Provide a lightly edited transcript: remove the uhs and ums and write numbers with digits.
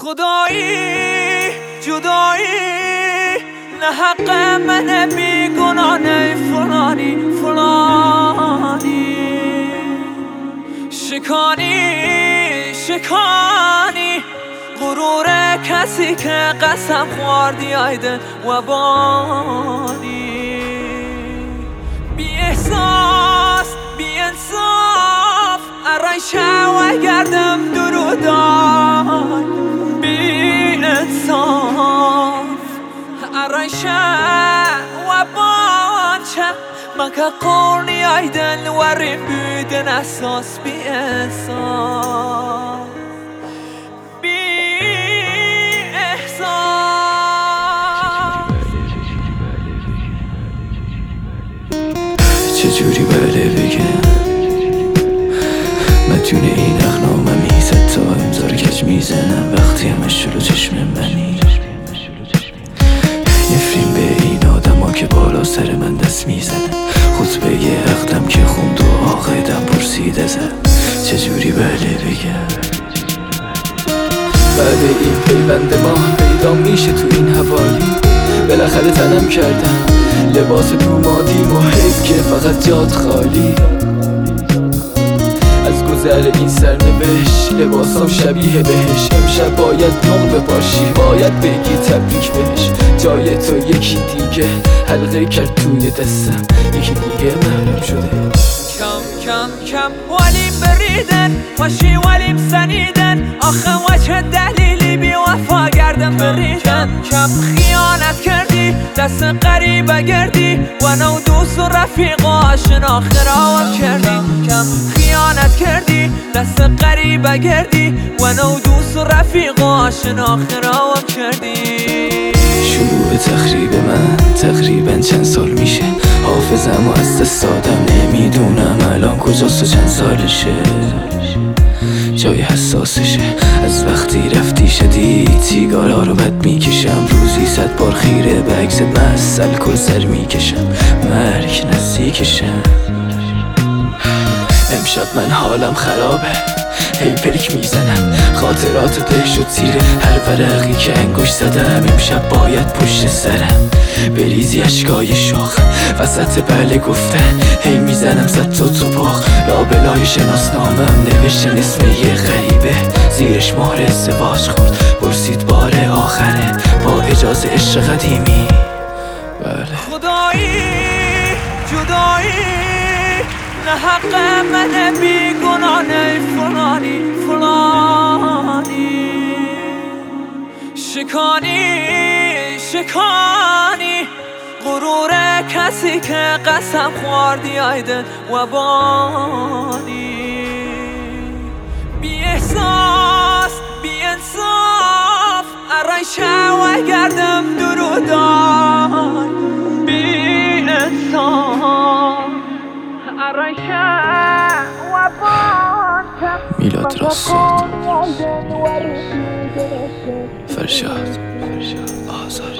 خدایی جدایی نه حق من بیگناه نه فلانی شکانی غرور کسی که قسم خوردی آیده و بانی بی احساس بی انصاف ارایشه و گردم درودان بی انصاف ارایشه و بانچه مکه قرنی آیدن وریم بودن اساس بی انصاف چجوری بله بگم مدیون این اخنامه میزد تا امضا رو کج میزنم وقتی همش جلو چشم منی نفرین به این آدم ها که بالا سر من دست میزنن خطبه عقدم که خوند و عاقدم پرسید ازم چجوری بله بگم بعد این پیوند ما پیدا میشه تو این حوالی بالاخره تنم کردم لباس دومادیم و حیف که فقط جاد خالی از گذر این سرنوشت لباسام شبیه بهش امشب باید نقل بپاشی باید بگی تبریک بهش جای تو یکی دیگه حلقه کرد توی دستم یکی دیگه معلوم شده کم ولیم بریدن باشی ولیم سنیدن آخه وجه دلیلی بی وفا گردم بریدن کم خیانت کردی دست قریبه گردی و نو دوست و رفیق و آشنا خراوم کردی کم خیانت کردی دست قریبه گردی و نو دوست و رفیق و آشنا خراوم کردی شروع تخریب من تقریبا چند سال میشه حافظم و از دست دادم نمیدونم الان کجاست و چند سالشه جای حساسشه از وقتی رفتی شدید سیگارا رو بد میکشم روزی 100 بار خیره به عکست مسل کل سر میکشم مرگ نزدیکشم امشب من حالم خرابه هی پلک میزنم خاطرات ته شد زیر هر ورقی که انگوش زدم امشب باید پشت سرم بریزی اشکای شاخ وسط بله گفتن هی میزنم زد تو باغ لابلای شناسنامم نوشتن اسم یه غریبه زیرش مهر ازدواج خورد پرسید بار آخره با اجازه عشق قدیمی بله خدایی جدایی نه حق من بیگناه نه فلانی شکانی غرور کسی که قسم خوردی آیده و بانی بی احساس بی انصاف ارایشه و گردم درودان بی انصاف میلاد راستاد فرشاد آزار